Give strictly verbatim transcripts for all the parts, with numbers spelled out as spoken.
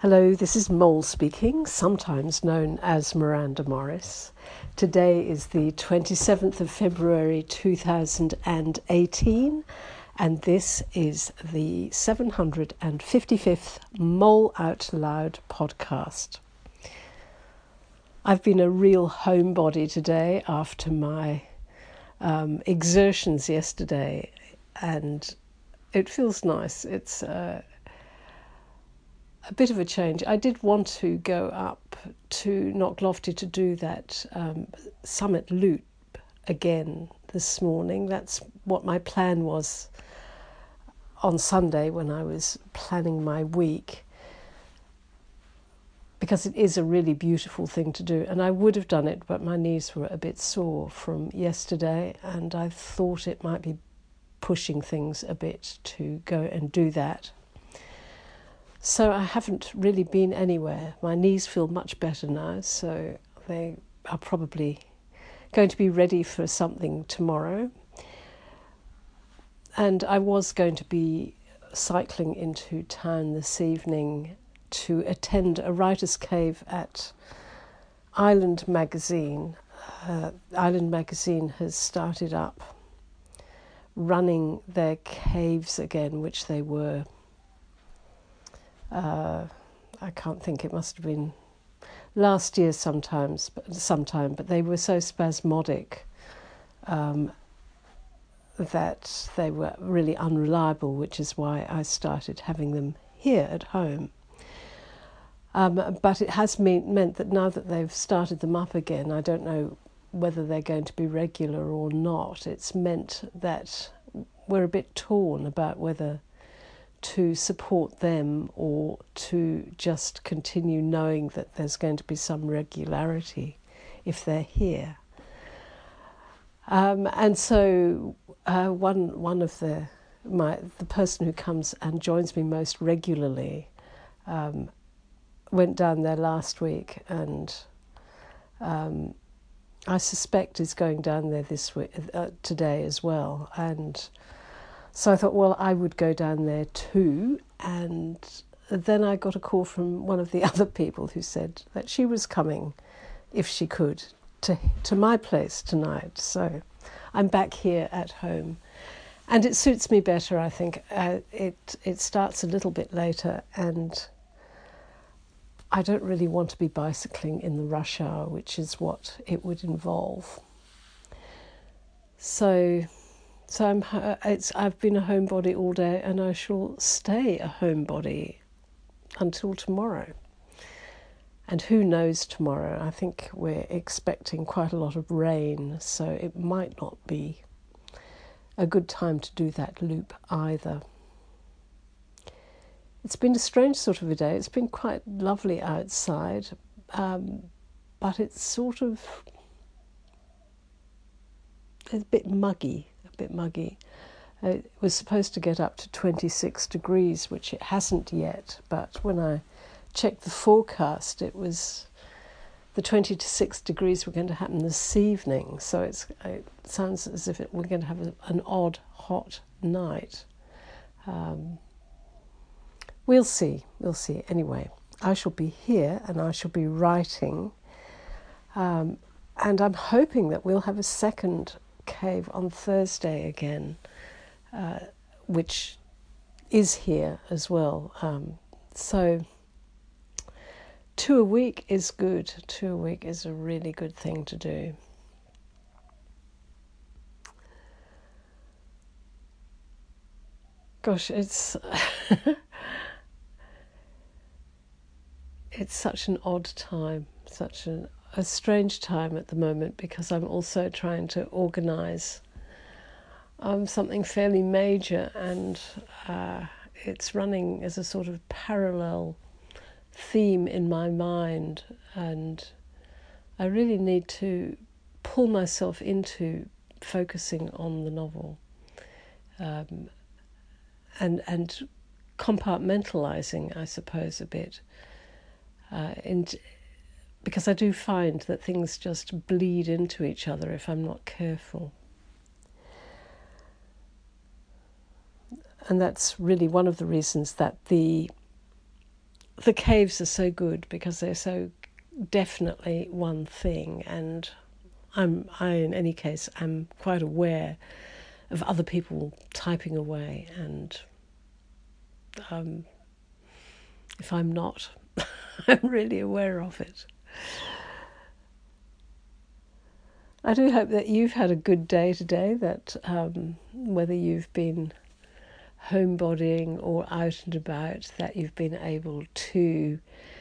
Hello, this is Mole speaking, sometimes known as Miranda Morris. Today is the twenty-seventh of February two thousand eighteen, and this is the seven hundred fifty-fifth Mole Out Loud podcast. I've been a real homebody today after my um, exertions yesterday, and it feels nice. It's uh, a bit of a change. I did want to go up to Knocklofty to do that um, summit loop again this morning. That's what my plan was on Sunday when I was planning my week, because it is a really beautiful thing to do, and I would have done it, but my knees were a bit sore from yesterday, and I thought it might be pushing things a bit to go and do that. So I haven't really been anywhere. My knees feel much better now, so they are probably going to be ready for something tomorrow. And I was going to be cycling into town this evening to attend a writer's cave at Island Magazine. Uh, Island Magazine has started up running their caves again, which they were Uh, I can't think, it must have been last year sometimes, but sometime, but they were so spasmodic um, that they were really unreliable, which is why I started having them here at home. Um, but it has mean, meant that now that they've started them up again, I don't know whether they're going to be regular or not. It's meant that we're a bit torn about whether to support them or to just continue knowing that there's going to be some regularity if they're here. Um, and so uh, one one of the my the person who comes and joins me most regularly um, went down there last week, and um, I suspect is going down there this week, uh, today as well. And so I thought, well, I would go down there too. And then I got a call from one of the other people who said that she was coming, if she could, to to my place tonight. So I'm back here at home. And it suits me better, I think. Uh, it, it starts a little bit later, and I don't really want to be bicycling in the rush hour, which is what it would involve. So... So I'm, it's, I've been a homebody all day, and I shall stay a homebody until tomorrow. And who knows tomorrow? I think we're expecting quite a lot of rain, so it might not be a good time to do that loop either. It's been a strange sort of a day. It's been quite lovely outside, um, but it's sort of it's a bit muggy. bit muggy. It was supposed to get up to twenty-six degrees, which it hasn't yet, but when I checked the forecast, it was the twenty-six degrees were going to happen this evening, so it's, it sounds as if it, we're going to have a, an odd, hot night. Um, we'll see, we'll see. Anyway, I shall be here and I shall be writing, um, and I'm hoping that we'll have a second cave on Thursday again, uh, which is here as well. Um, so two a week is good. Two a week is a really good thing to do. Gosh, it's it's such an odd time, such an a strange time at the moment, because I'm also trying to organise um, something fairly major, and uh, it's running as a sort of parallel theme in my mind, and I really need to pull myself into focusing on the novel um, and and compartmentalising, I suppose, a bit. Uh, and because I do find that things just bleed into each other if I'm not careful. And that's really one of the reasons that the the caves are so good because they're so definitely one thing, and I'm I in any case am quite aware of other people typing away, and um, if I'm not, I'm really aware of it. I do hope that you've had a good day today, that um, whether you've been homebodying or out and about, that you've been able to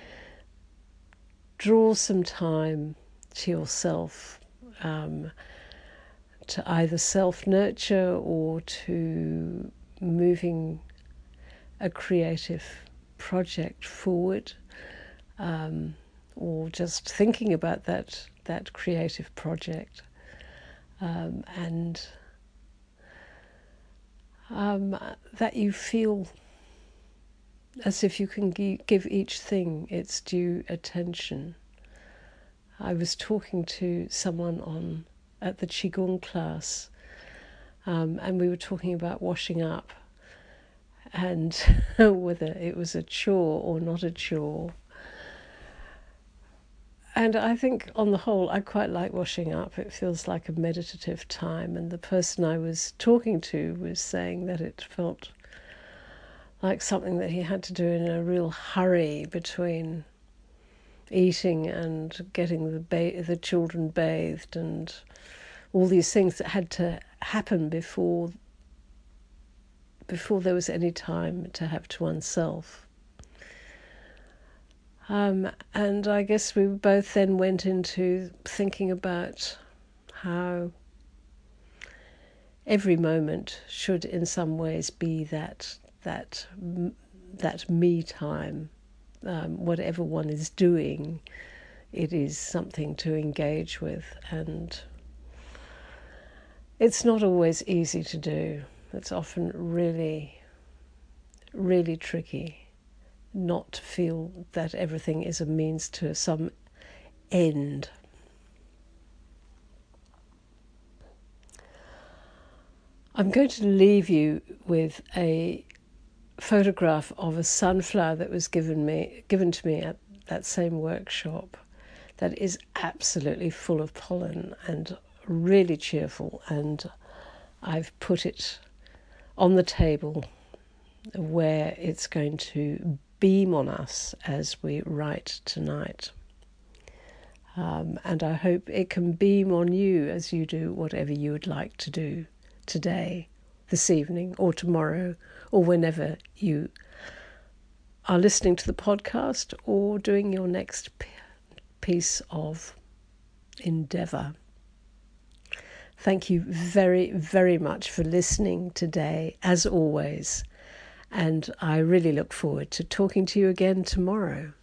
draw some time to yourself, um, to either self-nurture or to moving a creative project forward, um, or just thinking about that that creative project, um, and um, that you feel as if you can give each thing its due attention. I was talking to someone on at the Qigong class, um, and we were talking about washing up and whether it was a chore or not a chore. And I think on the whole, I quite like washing up. It feels like a meditative time. And the person I was talking to was saying that it felt like something that he had to do in a real hurry between eating and getting the ba- the children bathed and all these things that had to happen before before there was any time to have to oneself. Um, and I guess we both then went into thinking about how every moment should in some ways be that that that me time. Um, whatever one is doing, it is something to engage with, and it's not always easy to do. It's often really, really tricky not to feel that everything is a means to some end. I'm going to leave you with a photograph of a sunflower that was given me given to me at that same workshop, that is absolutely full of pollen and really cheerful, and I've put it on the table where it's going to beam on us as we write tonight. Um, and I hope it can beam on you as you do whatever you would like to do today, this evening, or tomorrow, or whenever you are listening to the podcast or doing your next piece of endeavour. Thank you very, very much for listening today, as always. And I really look forward to talking to you again tomorrow.